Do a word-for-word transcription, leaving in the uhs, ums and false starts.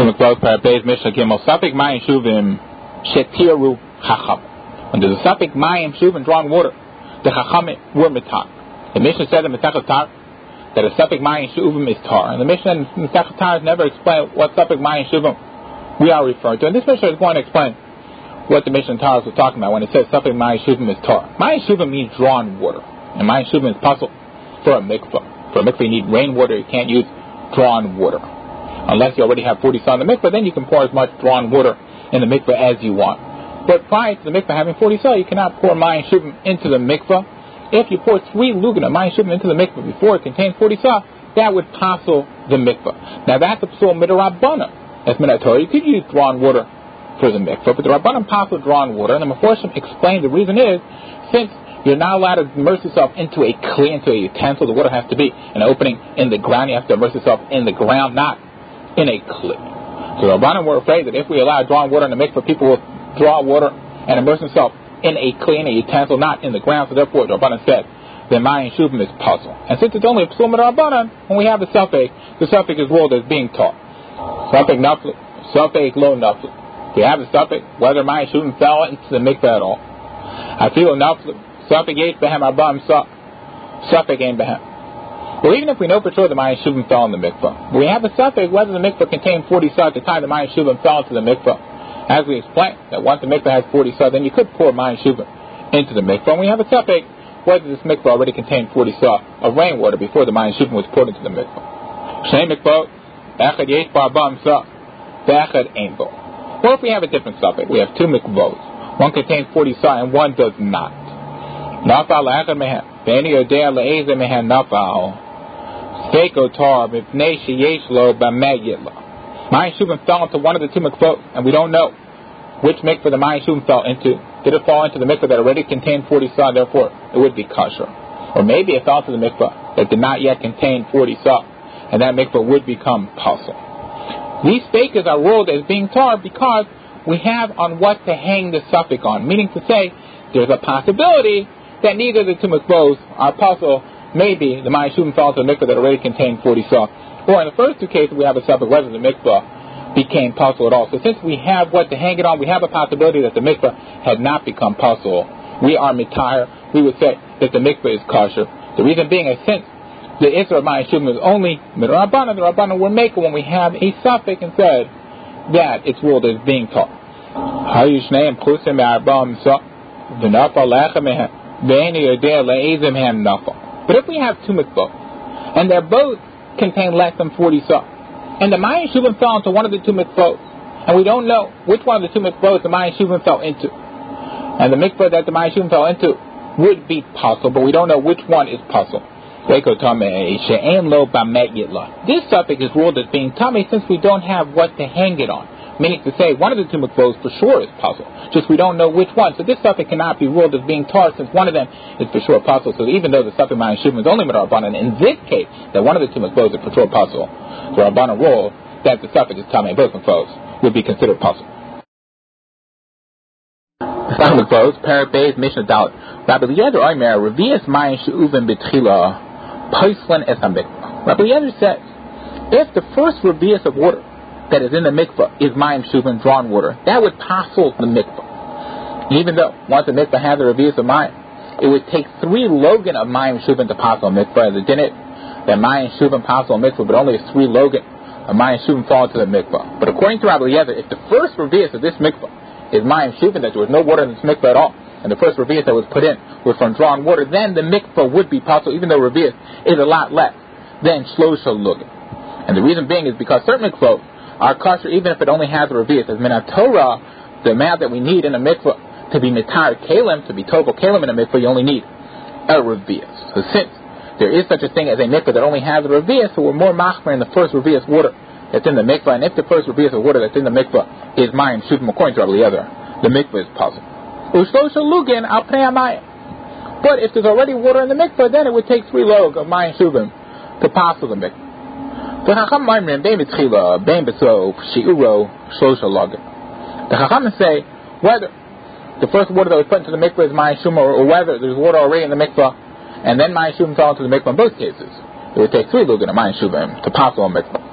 When there's a Safek Mayim Shuvim drawn water, the Chachamim were mitar. The Mishnah said in Masechet Tar that a Safek Mayim Shuvim is tar, and the Mishnah in Masechet Tar never explained what Safek Mayim Shuvim we are referring to. And this Mishnah is going to explain what the Mishnah in Tar was talking about when it says Safek Mayim Shuvim is tar. Mayim Shuvim means drawn water, and Mayim Shuvim is puzzle for a mikvah. For a mikvah, you need rainwater. You can't use drawn water unless you already have forty saw in the mikvah. Then you can pour as much drawn water in the mikvah as you want. But prior to the mikvah having forty saw, you cannot pour Mayim Shuvim into the mikvah. If you pour three lugan of Mayim Shuvim into the mikvah before it contains forty saw, that would passel the mikvah. Now that's a psul midrabbanan. As minator, you could use drawn water for the mikvah, but the rabbanan passel drawn water, and the Meforshim explained the reason is since you're not allowed to immerse yourself into a kli, into a utensil. The water has to be an opening in the ground. You have to immerse yourself in the ground, not in a kli. So the rabbanan were afraid that if we allow drawn water in the mikvah, people will draw water and immerse themselves in a kli, in a utensil, not in the ground. So therefore, the rabbanan said that Mayim Shuvim is puzzle. And since it's only a psul midrabbanan, when we have a safek, the safek is ruled as being taught. Safek nafli, safek lo nafli. If you have a safek, whether Mayim Shuvim fell into the mikvah at all, I feel nafli. Safek eight behem arba'im sa, safek ein behem. Well, even if we know for sure the Mayim Shuvim fell in the mikvah, we have a safek whether the mikvah contained forty sa at the time the Mayim Shuvim fell into the mikvah. As we explained, that once the mikvah has forty sa, then you could pour Mayim Shuvim into the mikvah. And we have a safek whether this mikvah already contained forty sa of rainwater before the Mayim Shuvim was poured into the mikvah. Shnei mikvah, echad yesh ba'arba'im sa, ve'echad ein bo. Or if we have a different safek, we have two mikvahs. One contains forty sa and one does not. Nafal la'echad mehem, ve'eni yodea le'ezeh mehem nafal, feko tar, mipnei sheyesh lo b'meh yitla. Mayim Shuvim fell into one of the two mikvahs, and we don't know which mikvah the Mayim Shuvim fell into. Did it fall into the mikvah that already contained forty sa, therefore it would be kosher? Or maybe it fell into the mikvah that did not yet contain forty sa, and that mikvah would become pasul. These fakers are ruled as being tar because we have on what to hang the safek on, meaning to say there's a possibility that neither of the two mikvahs are pasul. Maybe the Mayim Shuvim fell into a mikvah that already contained forty sa. Or in the first two cases, we have a safek whether the mikvah became pasul at all. So since we have what to hang it on, we have a possibility that the mikvah had not become pasul. We are mitar. We would say that the mikvah is kosher. The reason being is since the Isra of Mayim Shuvim is only midrabbanan, the rabbanan were making when we have a safek and said that it's ruled as being taught. But if we have two mikvahs and they're both contain less than forty sa, and the Mayim Shuvim fell into one of the two mikvahs, and we don't know which one of the two mikvahs the Mayim Shuvim fell into, and the mikvah that the Mayim Shuvim fell into would be pasul, but we don't know which one is pasul. This safek is ruled as being tamei since we don't have what to hang it on. Meaning to say, one of the two mikvahs for sure is pasul, just we don't know which one. So this safek cannot be ruled as being tar since one of them is for sure pasul. So even though the safek Mayim Shuvim is only midrabbanan, in this case, that one of the two mikvahs is for sure pasul, the rabbanan rule that the safek is tamei, both mikvahs would be considered pasul. The second mikvahs, Parabez Mishnah Dalet. Rabbi Eliezer Omer, Revius Mayim Shuvim B'tchila, Poislan Es HaMikvah. Rabbi Eliezer says, if the first revius of water that is in the mikvah is Mayim Shuvim, drawn water, that would pasul the mikvah. Even though once the mikvah has a revius of Mayim, it would take three logan of Mayim Shuvim to pasul mikvah. As it didn't, that Mayim Shuvim pasul mikvah, but only three logan of Mayim Shuvim fall to the mikvah. But according to Rabbi Eliezer, if the first revius of this mikvah is Mayim Shuvim, that there was no water in this mikvah at all, and the first revius that was put in was from drawn water, then the mikvah would be pasul, even though revius is a lot less than shlosha logan. And the reason being is because certain mikvahs are kosher even if it only has a revius. As min Torah, the amount that we need in a mikvah to be mitar kalim, to be tovel kalim in a mikvah, you only need a revius. So since there is such a thing as a mikvah that only has a revius, so we're more machmer in the first revius water that's in the mikvah. And if the first revius of water that's in the mikvah is Mayim Shuvim, according to Rabbi Eliezer, the mikvah is pasul. Ushlosha lugin al pnei hamayim. But if there's already water in the mikvah, then it would take three log of Mayim Shuvim to pasul the mikvah. The Chacham Maimrim bein b'tchila bein b'sof shiuro shlosha login. The Chacham say whether the first water that was put into the mikvah is Mayim Shuvim, or, or whether there's water already in the mikvah and then Mayim Shuvim fell into the mikvah. In both cases, it would take three lugin of Mayim Shuvim to pasul a mikvah.